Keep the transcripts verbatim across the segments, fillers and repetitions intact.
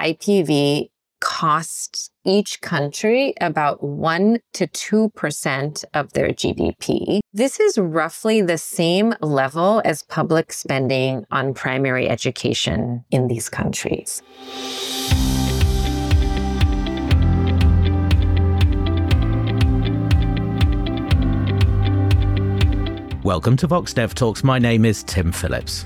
I P V costs each country about one to two percent of their G D P. This is roughly the same level as public spending on primary education in these countries. Welcome to Vox Dev Talks. My name is Tim Phillips.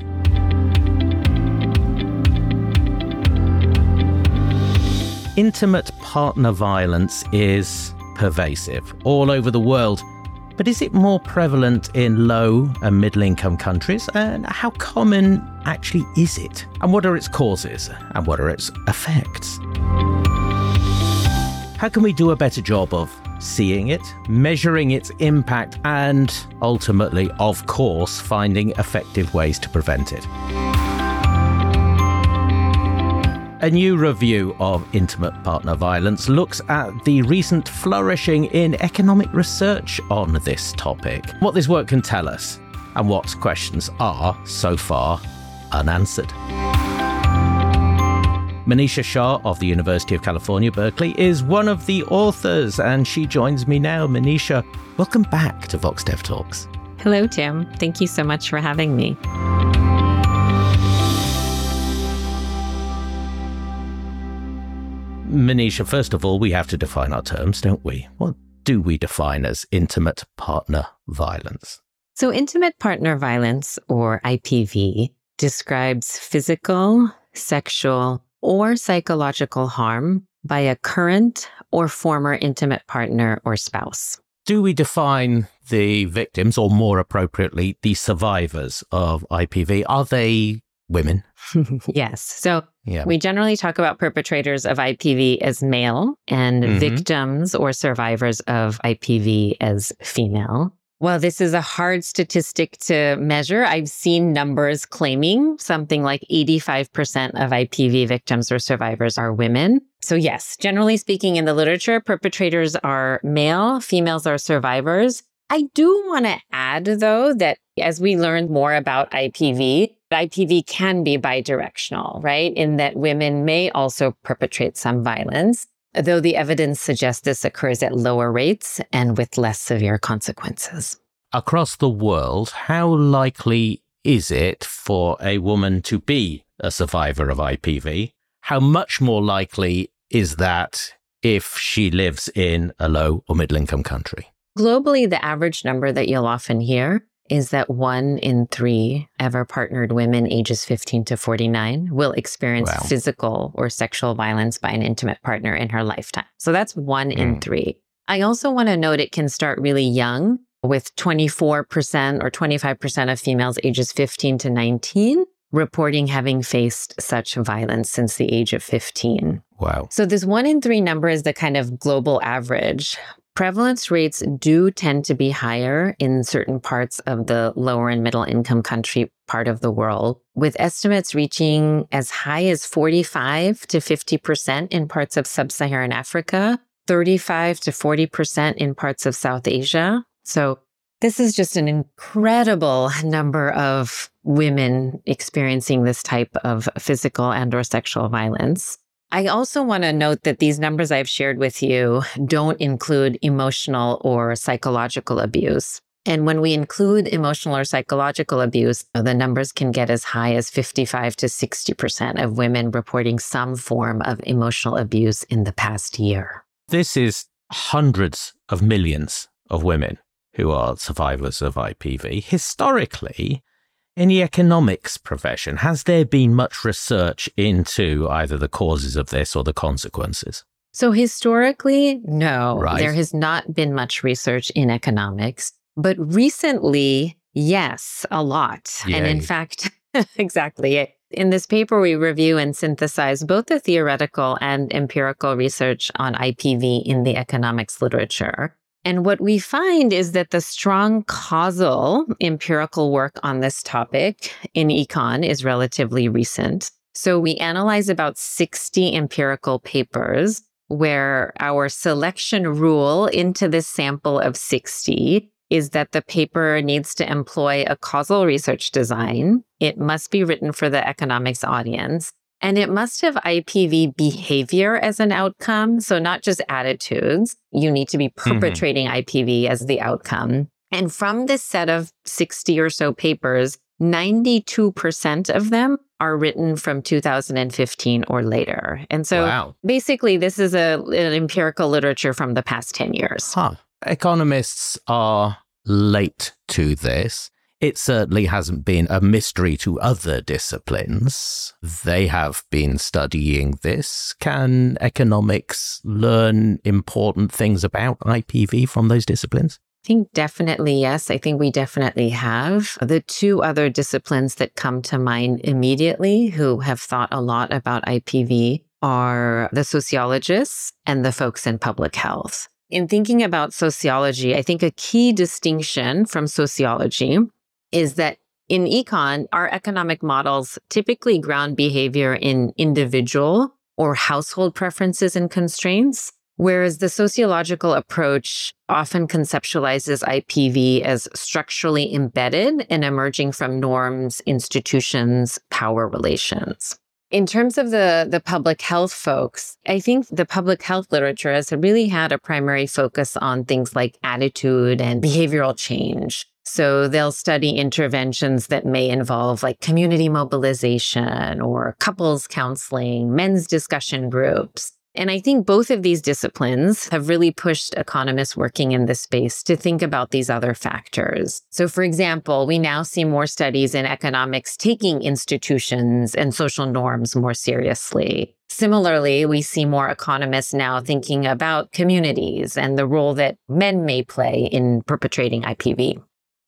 Intimate partner violence is pervasive all over the world, but is it more prevalent in low and middle-income countries? And how common actually is it? And what are its causes? And what are its effects? How can we do a better job of seeing it, measuring its impact, and ultimately, of course, finding effective ways to prevent it? A new review of intimate partner violence looks at the recent flourishing in economic research on this topic, what this work can tell us, and what questions are, so far, unanswered. Manisha Shah of the University of California, Berkeley, is one of the authors, and she joins me now. Manisha, welcome back to Vox Dev Talks. Hello, Tim. Thank you so much for having me. Manisha, first of all, we have to define our terms, don't we? What do we define as intimate partner violence? So intimate partner violence, or I P V, describes physical, sexual, or psychological harm by a current or former intimate partner or spouse. Do we define the victims, or more appropriately, the survivors of I P V? Are they women? Yes. So yeah. We generally talk about perpetrators of I P V as male and mm-hmm. victims or survivors of I P V as female. While this is a hard statistic to measure, I've seen numbers claiming something like eighty-five percent of I P V victims or survivors are women. So yes, generally speaking in the literature, perpetrators are male, females are survivors. I do want to add, though, that as we learn more about I P V, I P V can be bidirectional, right? In that women may also perpetrate some violence, though the evidence suggests this occurs at lower rates and with less severe consequences. Across the world, how likely is it for a woman to be a survivor of I P V? How much more likely is that if she lives in a low or middle-income country? Globally, the average number that you'll often hear is that one in three ever partnered women ages fifteen to forty-nine will experience wow. physical or sexual violence by an intimate partner in her lifetime. So that's one mm. in three. I also want to note it can start really young, with twenty-four percent or twenty-five percent of females ages fifteen to nineteen reporting having faced such violence since the age of fifteen. Wow. So this one in three number is the kind of global average. Prevalence rates do tend to be higher in certain parts of the lower and middle income country part of the world, with estimates reaching as high as forty-five to fifty percent in parts of sub-Saharan Africa, thirty-five to forty percent in parts of South Asia. So this is just an incredible number of women experiencing this type of physical and or sexual violence. I also want to note that these numbers I've shared with you don't include emotional or psychological abuse. And when we include emotional or psychological abuse, the numbers can get as high as fifty-five to sixty percent of women reporting some form of emotional abuse in the past year. This is hundreds of millions of women who are survivors of I P V. Historically, in the economics profession, has there been much research into either the causes of this or the consequences? So historically, no, right. There has not been much research in economics. But recently, yes, a lot. Yay. And in fact, exactly. In this paper, we review and synthesize both the theoretical and empirical research on I P V in the economics literature. And what we find is that the strong causal empirical work on this topic in econ is relatively recent. So we analyze about sixty empirical papers where our selection rule into this sample of sixty is that the paper needs to employ a causal research design. It must be written for the economics audience. And it must have I P V behavior as an outcome. So not just attitudes. You need to be perpetrating mm-hmm. I P V as the outcome. And from this set of sixty or so papers, ninety-two percent of them are written from two thousand fifteen or later. And so wow. basically, this is a, an empirical literature from the past ten years. Huh. Economists are late to this. It certainly hasn't been a mystery to other disciplines. They have been studying this. Can economics learn important things about I P V from those disciplines? I think definitely yes. I think we definitely have. The two other disciplines that come to mind immediately who have thought a lot about I P V are the sociologists and the folks in public health. In thinking about sociology, I think a key distinction from sociology is that in econ, our economic models typically ground behavior in individual or household preferences and constraints, whereas the sociological approach often conceptualizes I P V as structurally embedded and emerging from norms, institutions, power relations. In terms of the, the public health folks, I think the public health literature has really had a primary focus on things like attitude and behavioral change. So they'll study interventions that may involve like community mobilization or couples counseling, men's discussion groups. And I think both of these disciplines have really pushed economists working in this space to think about these other factors. So for example, we now see more studies in economics taking institutions and social norms more seriously. Similarly, we see more economists now thinking about communities and the role that men may play in perpetrating I P V.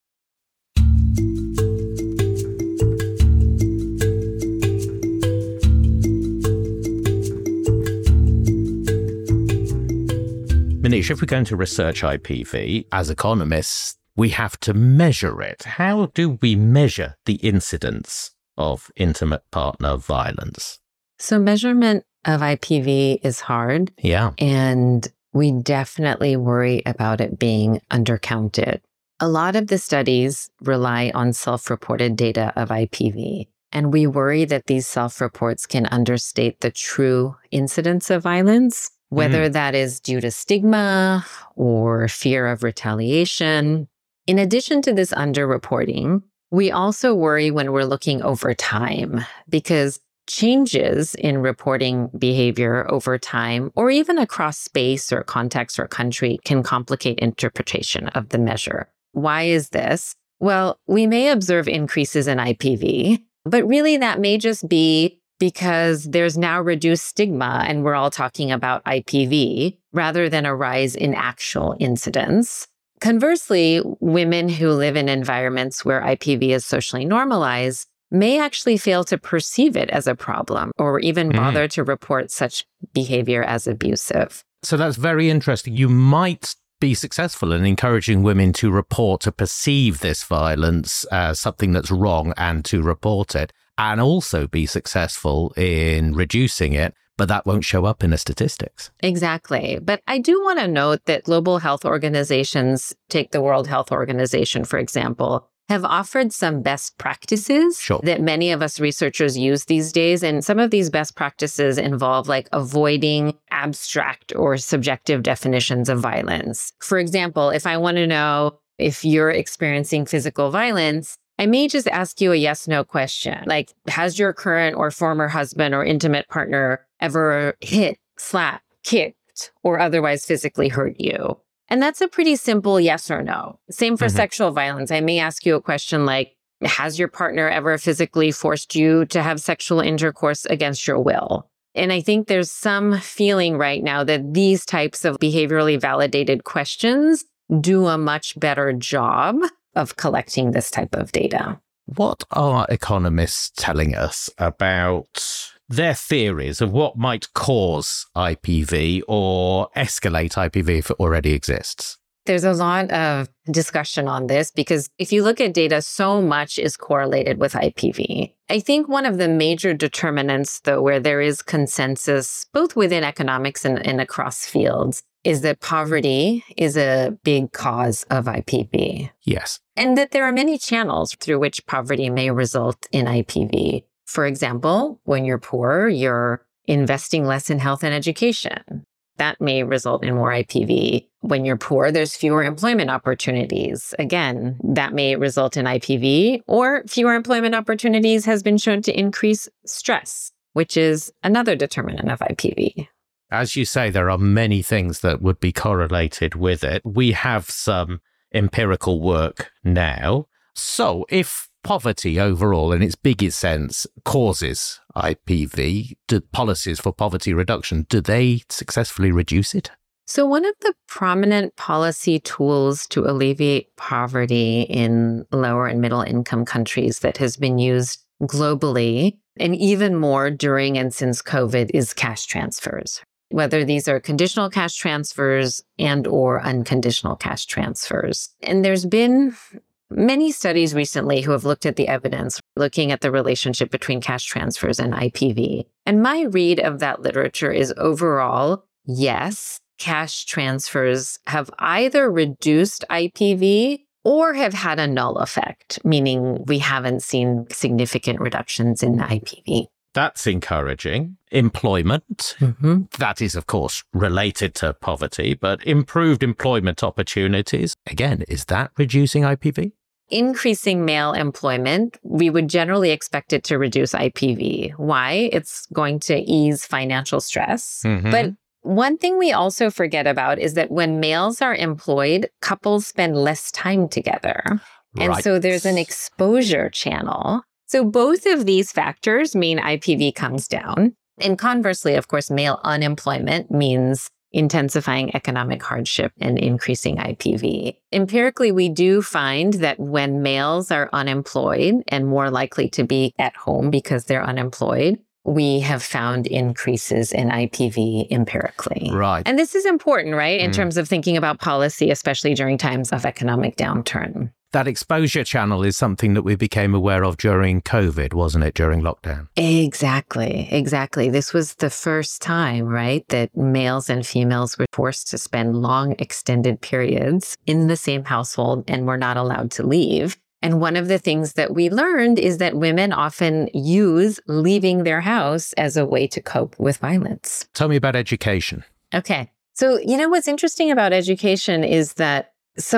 Manish, if we're going to research I P V, as economists, we have to measure it. How do we measure the incidence of intimate partner violence? So measurement of I P V is hard. Yeah. And we definitely worry about it being undercounted. A lot of the studies rely on self-reported data of I P V. And we worry that these self-reports can understate the true incidence of violence, whether mm. that is due to stigma or fear of retaliation. In addition to this underreporting, we also worry when we're looking over time because changes in reporting behavior over time or even across space or context or country can complicate interpretation of the measure. Why is this? Well, we may observe increases in I P V, but really that may just be because there's now reduced stigma and we're all talking about I P V rather than a rise in actual incidence. Conversely, women who live in environments where I P V is socially normalized may actually fail to perceive it as a problem or even bother mm. to report such behavior as abusive. So that's very interesting. You might be successful in encouraging women to report, to perceive this violence as something that's wrong and to report it, and also be successful in reducing it, but that won't show up in the statistics. Exactly. But I do want to note that global health organizations, take the World Health Organization, for example, have offered some best practices sure. that many of us researchers use these days. And some of these best practices involve like avoiding abstract or subjective definitions of violence. For example, if I want to know if you're experiencing physical violence, I may just ask you a yes-no question, like, has your current or former husband or intimate partner ever hit, slapped, kicked, or otherwise physically hurt you? And that's a pretty simple yes or no. Same for mm-hmm. sexual violence. I may ask you a question like, has your partner ever physically forced you to have sexual intercourse against your will? And I think there's some feeling right now that these types of behaviorally validated questions do a much better job of collecting this type of data. What are economists telling us about their theories of what might cause I P V or escalate I P V if it already exists? There's a lot of discussion on this because if you look at data, so much is correlated with I P V. I think one of the major determinants, though, where there is consensus, both within economics and, and across fields, is that poverty is a big cause of I P V. Yes. And that there are many channels through which poverty may result in I P V. For example, when you're poor, you're investing less in health and education. That may result in more I P V. When you're poor, there's fewer employment opportunities. Again, that may result in I P V, or fewer employment opportunities has been shown to increase stress, which is another determinant of I P V. As you say, there are many things that would be correlated with it. We have some empirical work now. So if poverty overall, in its biggest sense, causes I P V, do policies for poverty reduction, do they successfully reduce it? So one of the prominent policy tools to alleviate poverty in lower and middle income countries that has been used globally, and even more during and since COVID, is cash transfers. Whether these are conditional cash transfers and or unconditional cash transfers. And there's been many studies recently who have looked at the evidence, looking at the relationship between cash transfers and I P V. And my read of that literature is overall, yes, cash transfers have either reduced I P V or have had a null effect, meaning we haven't seen significant reductions in I P V. That's encouraging. Employment, mm-hmm. that is, of course, related to poverty, but improved employment opportunities, again, is that reducing I P V? Increasing male employment, we would generally expect it to reduce I P V. Why? It's going to ease financial stress. Mm-hmm. But one thing we also forget about is that when males are employed, couples spend less time together. Right. And so there's an exposure channel. So both of these factors mean I P V comes down. And conversely, of course, male unemployment means intensifying economic hardship and increasing I P V. Empirically, we do find that when males are unemployed and more likely to be at home because they're unemployed, we have found increases in I P V empirically. Right. And this is important, right, in mm. terms of thinking about policy, especially during times of economic downturn. That exposure channel is something that we became aware of during COVID, wasn't it, during lockdown? Exactly, exactly. This was the first time, right, that males and females were forced to spend long, extended periods in the same household and were not allowed to leave. And one of the things that we learned is that women often use leaving their house as a way to cope with violence. Tell me about education. Okay. So, you know, what's interesting about education is that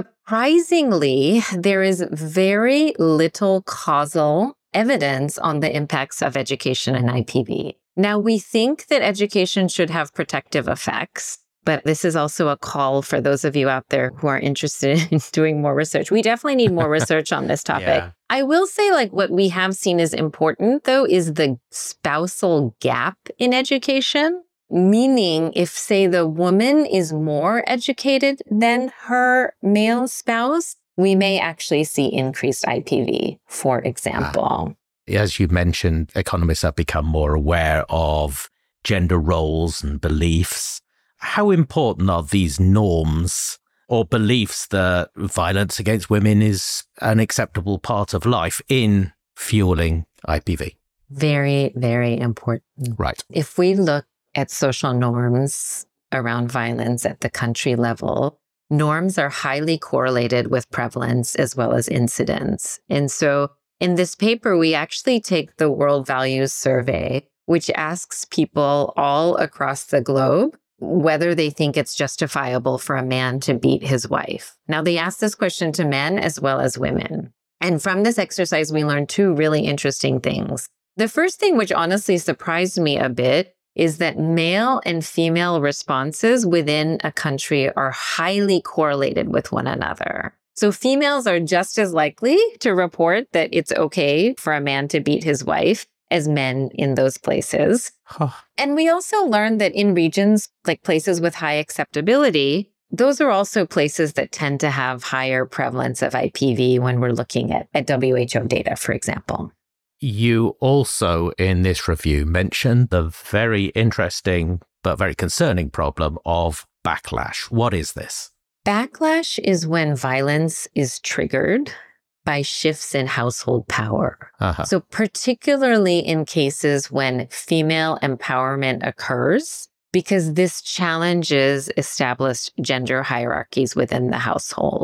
surprisingly, there is very little causal evidence on the impacts of education and I P V. Now, we think that education should have protective effects, but this is also a call for those of you out there who are interested in doing more research. We definitely need more research on this topic. Yeah. I will say, like, what we have seen is important, though, is the spousal gap in education. Meaning, if, say, the woman is more educated than her male spouse, we may actually see increased I P V, for example. Uh, as you mentioned, economists have become more aware of gender roles and beliefs. How important are these norms or beliefs that violence against women is an acceptable part of life in fueling I P V? Very, very important. Right. If we look at social norms around violence at the country level, norms are highly correlated with prevalence as well as incidence. And so in this paper, we actually take the World Values Survey, which asks people all across the globe whether they think it's justifiable for a man to beat his wife. Now, they ask this question to men as well as women. And from this exercise, we learned two really interesting things. The first thing, which honestly surprised me a bit, is that male and female responses within a country are highly correlated with one another. So females are just as likely to report that it's okay for a man to beat his wife as men in those places. Huh. And we also learned that in regions like places with high acceptability, those are also places that tend to have higher prevalence of I P V when we're looking at, at W H O data, for example. You also, in this review, mentioned the very interesting but very concerning problem of backlash. What is this? Backlash is when violence is triggered by shifts in household power. Uh-huh. So particularly in cases when female empowerment occurs, because this challenges established gender hierarchies within the household.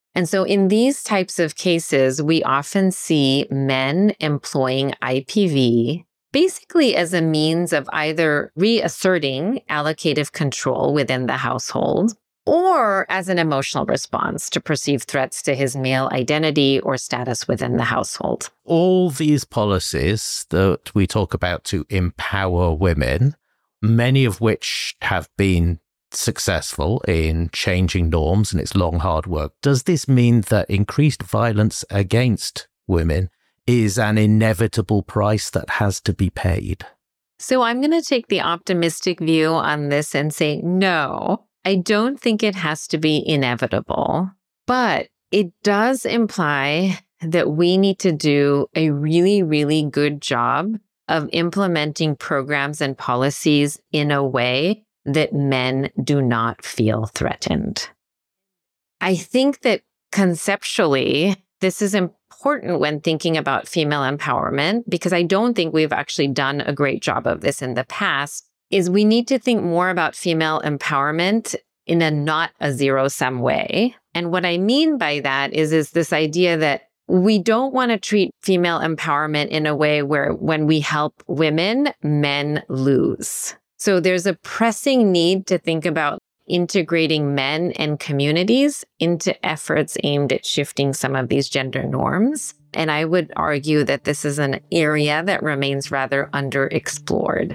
And so in these types of cases, we often see men employing I P V basically as a means of either reasserting allocative control within the household or as an emotional response to perceived threats to his male identity or status within the household. All these policies that we talk about to empower women, many of which have been successful in changing norms, and it's long, hard work. Does this mean that increased violence against women is an inevitable price that has to be paid? So I'm going to take the optimistic view on this and say, no, I don't think it has to be inevitable, but it does imply that we need to do a really, really good job of implementing programs and policies in a way that men do not feel threatened. I think that conceptually, this is important when thinking about female empowerment, because I don't think we've actually done a great job of this in the past, is we need to think more about female empowerment in a not a zero-sum way. And what I mean by that is, is this idea that we don't want to treat female empowerment in a way where when we help women, men lose. So there's a pressing need to think about integrating men and communities into efforts aimed at shifting some of these gender norms. And I would argue that this is an area that remains rather underexplored.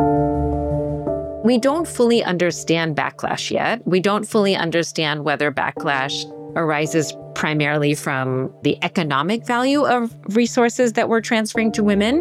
We don't fully understand backlash yet. We don't fully understand whether backlash arises primarily from the economic value of resources that we're transferring to women,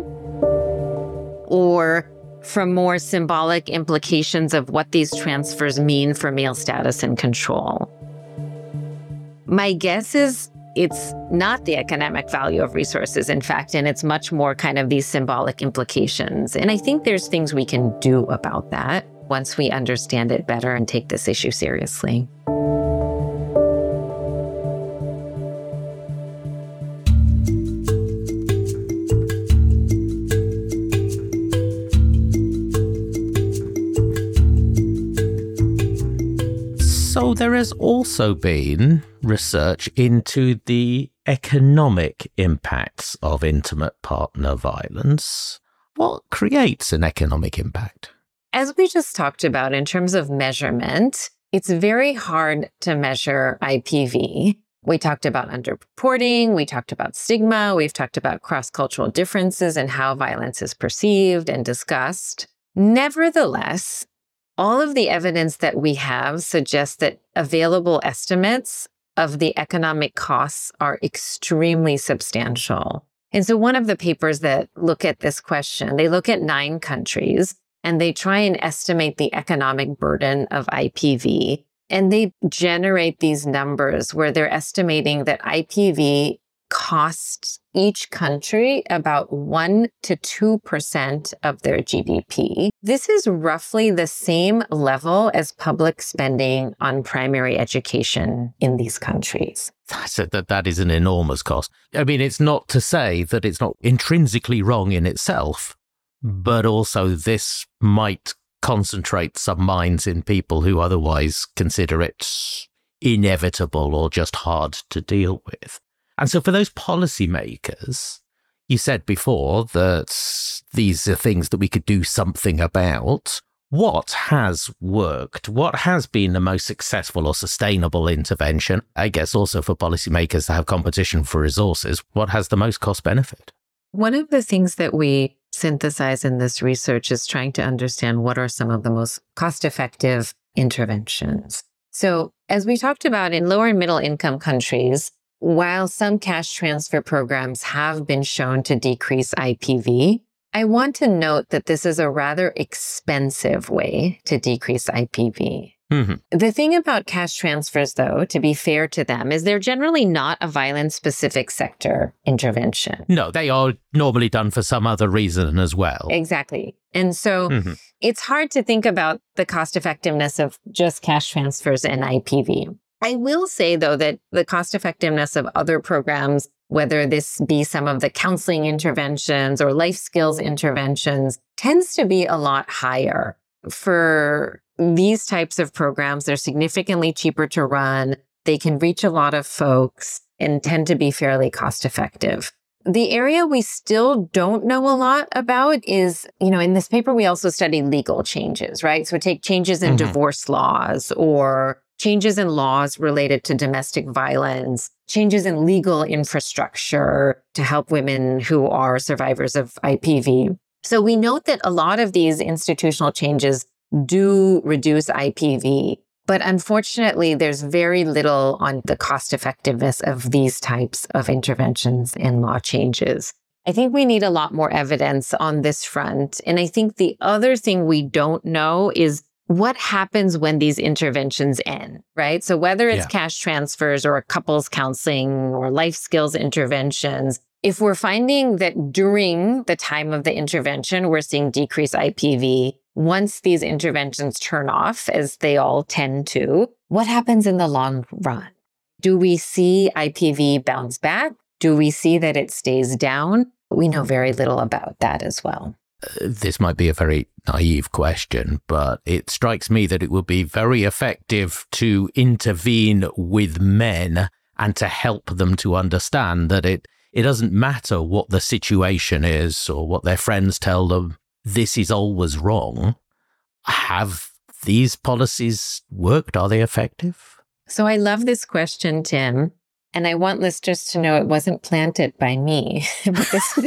or from more symbolic implications of what these transfers mean for male status and control. My guess is it's not the economic value of resources, in fact, and it's much more kind of these symbolic implications. And I think there's things we can do about that once we understand it better and take this issue seriously. So there has also been research into the economic impacts of intimate partner violence. What creates an economic impact? As we just talked about in terms of measurement, it's very hard to measure I P V. We talked about underreporting, we talked about stigma, we've talked about cross-cultural differences and how violence is perceived and discussed. Nevertheless, all of the evidence that we have suggests that available estimates of the economic costs are extremely substantial. And so one of the papers that look at this question, they look at nine countries and they try and estimate the economic burden of I P V. And they generate these numbers where they're estimating that I P V costs each country about one to two percent of their G D P. This is roughly the same level as public spending on primary education in these countries. That's a, that, that is an enormous cost. I mean, it's not to say that it's not intrinsically wrong in itself, but also this might concentrate some minds in people who otherwise consider it inevitable or just hard to deal with. And so for those policymakers, you said before that these are things that we could do something about. What has worked? What has been the most successful or sustainable intervention? I guess also for policymakers to have competition for resources, what has the most cost benefit? One of the things that we synthesize in this research is trying to understand what are some of the most cost-effective interventions. So as we talked about in lower and middle income countries, while some cash transfer programs have been shown to decrease I P V, I want to note that this is a rather expensive way to decrease I P V. Mm-hmm. The thing about cash transfers, though, to be fair to them, is they're generally not a violence-specific sector intervention. No, they are normally done for some other reason as well. Exactly. And so mm-hmm. it's hard to think about the cost-effectiveness of just cash transfers and I P V. I will say, though, that the cost effectiveness of other programs, whether this be some of the counseling interventions or life skills interventions, tends to be a lot higher. For these types of programs, they're significantly cheaper to run. They can reach a lot of folks and tend to be fairly cost effective. The area we still don't know a lot about is, you know, in this paper, we also study legal changes, right? So take changes in mm-hmm. divorce laws or changes in laws related to domestic violence, changes in legal infrastructure to help women who are survivors of I P V. So we note that a lot of these institutional changes do reduce I P V. But unfortunately, there's very little on the cost effectiveness of these types of interventions and law changes. I think we need a lot more evidence on this front. And I think the other thing we don't know is what happens when these interventions end, right? So whether it's yeah. cash transfers or couples counseling or life skills interventions, if we're finding that during the time of the intervention, we're seeing decreased I P V, once these interventions turn off, as they all tend to, what happens in the long run? Do we see I P V bounce back? Do we see that it stays down? We know very little about that as well. Uh, this might be a very naive question, but it strikes me that it would be very effective to intervene with men and to help them to understand that it, it doesn't matter what the situation is or what their friends tell them. This is always wrong. Have these policies worked? Are they effective? So I love this question, Tim. And I want listeners to know it wasn't planted by me. But this,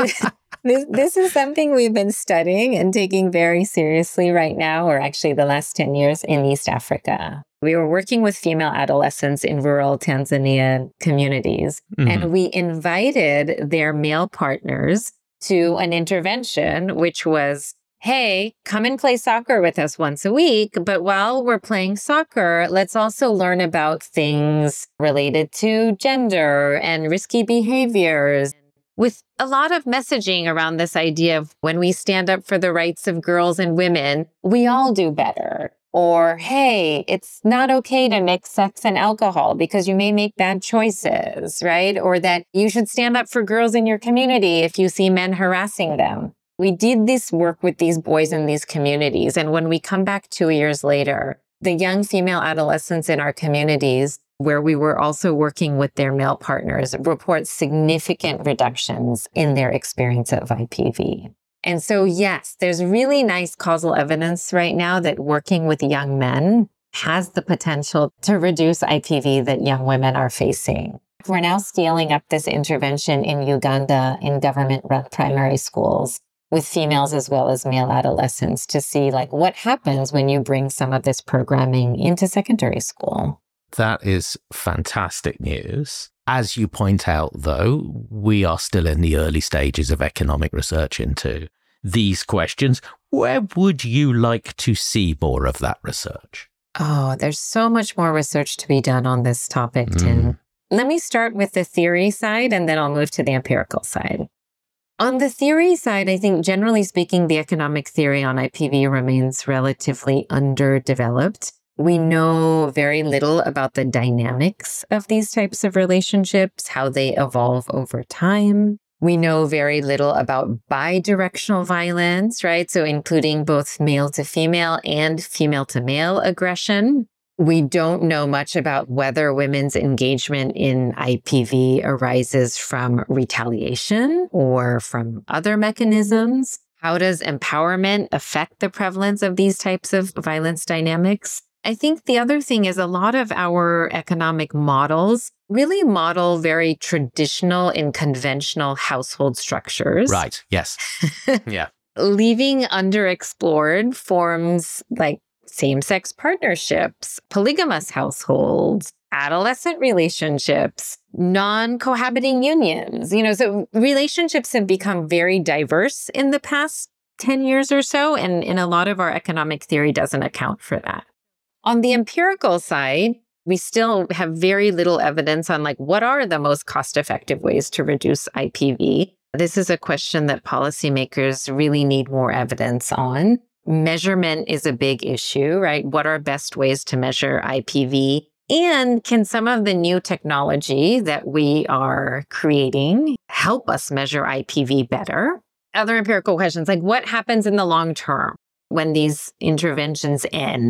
this, this is something we've been studying and taking very seriously right now, or actually the last ten years in East Africa. We were working with female adolescents in rural Tanzania communities, mm-hmm. and we invited their male partners to an intervention, which was, hey, come and play soccer with us once a week. But while we're playing soccer, let's also learn about things related to gender and risky behaviors, with a lot of messaging around this idea of when we stand up for the rights of girls and women, we all do better. Or, hey, it's not okay to mix sex and alcohol because you may make bad choices, right? Or that you should stand up for girls in your community if you see men harassing them. We did this work with these boys in these communities. And when we come back two years later, the young female adolescents in our communities, where we were also working with their male partners, report significant reductions in their experience of I P V. And so, yes, there's really nice causal evidence right now that working with young men has the potential to reduce I P V that young women are facing. We're now scaling up this intervention in Uganda in government-run primary schools with females as well as male adolescents to see like what happens when you bring some of this programming into secondary school. That is fantastic news. As you point out, though, we are still in the early stages of economic research into these questions. Where would you like to see more of that research? Oh, there's so much more research to be done on this topic, Tim. Mm. Let me start with the theory side, and then I'll move to the empirical side. On the theory side, I think generally speaking, the economic theory on I P V remains relatively underdeveloped. We know very little about the dynamics of these types of relationships, how they evolve over time. We know very little about bidirectional violence, right? So including both male to female and female to male aggression. We don't know much about whether women's engagement in I P V arises from retaliation or from other mechanisms. How does empowerment affect the prevalence of these types of violence dynamics? I think the other thing is a lot of our economic models really model very traditional and conventional household structures. Right. Yes. Yeah. Leaving underexplored forms like same-sex partnerships, polygamous households, adolescent relationships, non-cohabiting unions. You know, so relationships have become very diverse in the past ten years or so, and, and a lot of our economic theory doesn't account for that. On the empirical side, we still have very little evidence on like what are the most cost-effective ways to reduce I P V. This is a question that policymakers really need more evidence on. Measurement is a big issue, right? What are best ways to measure I P V? And can some of the new technology that we are creating help us measure I P V better? Other empirical questions like what happens in the long term when these interventions end?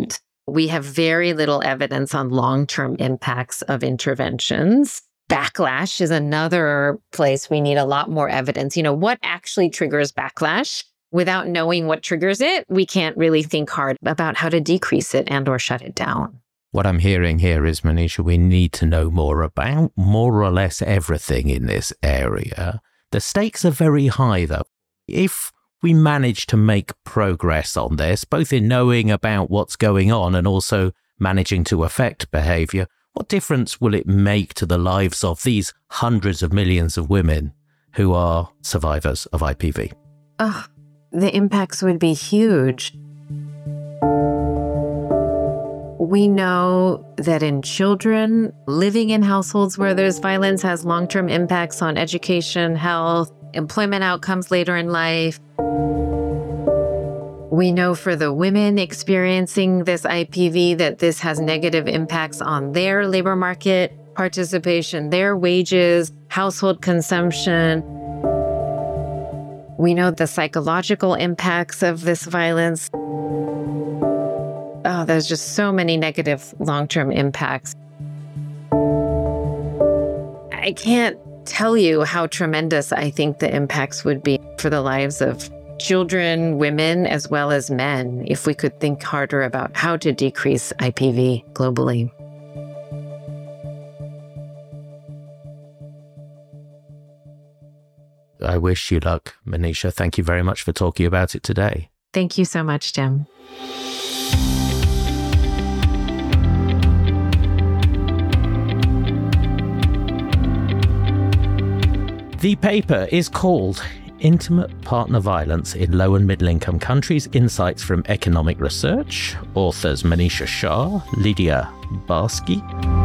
We have very little evidence on long-term impacts of interventions. Backlash is another place we need a lot more evidence. You know, what actually triggers backlash? Without knowing what triggers it, we can't really think hard about how to decrease it and or shut it down. What I'm hearing here is, Manisha, we need to know more about more or less everything in this area. The stakes are very high, though. If we manage to make progress on this, both in knowing about what's going on and also managing to affect behaviour, what difference will it make to the lives of these hundreds of millions of women who are survivors of I P V? Oh, the impacts would be huge. We know that in children, living in households where there's violence has long-term impacts on education, health, employment outcomes later in life. We know for the women experiencing this I P V that this has negative impacts on their labor market participation, their wages, household consumption. We know the psychological impacts of this violence. Oh, there's just so many negative long-term impacts. I can't tell you how tremendous I think the impacts would be for the lives of children, women, as well as men, if we could think harder about how to decrease I P V globally. I wish you luck, Manisha. Thank you very much for talking about it today. Thank you so much, Tim. The paper is called Intimate Partner Violence in Low and Middle Income Countries, Insights from Economic Research. Authors Manisha Shah, Lydia Barsky.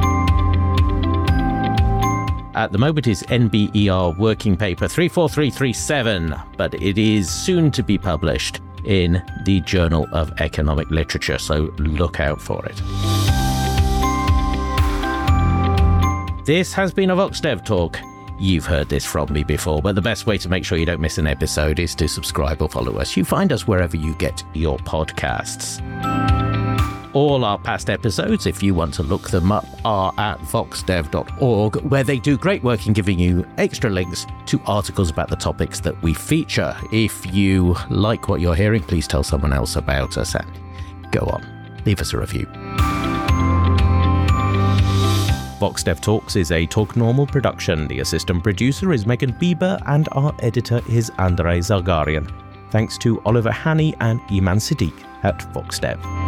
At the moment is N B E R Working Paper three four three three seven, but it is soon to be published in the Journal of Economic Literature, so look out for it. This has been a VoxDev Talk. You've heard this from me before, but the best way to make sure you don't miss an episode is to subscribe or follow us. You find us wherever you get your podcasts. All our past episodes, if you want to look them up, are at vox dev dot org, where they do great work in giving you extra links to articles about the topics that we feature. If you like what you're hearing, please tell someone else about us and go on, leave us a review. VoxDev Talks is a Talk Normal production. The assistant producer is Megan Bieber and our editor is Andrei Zargarian. Thanks to Oliver Haney and Iman Siddiq at VoxDev.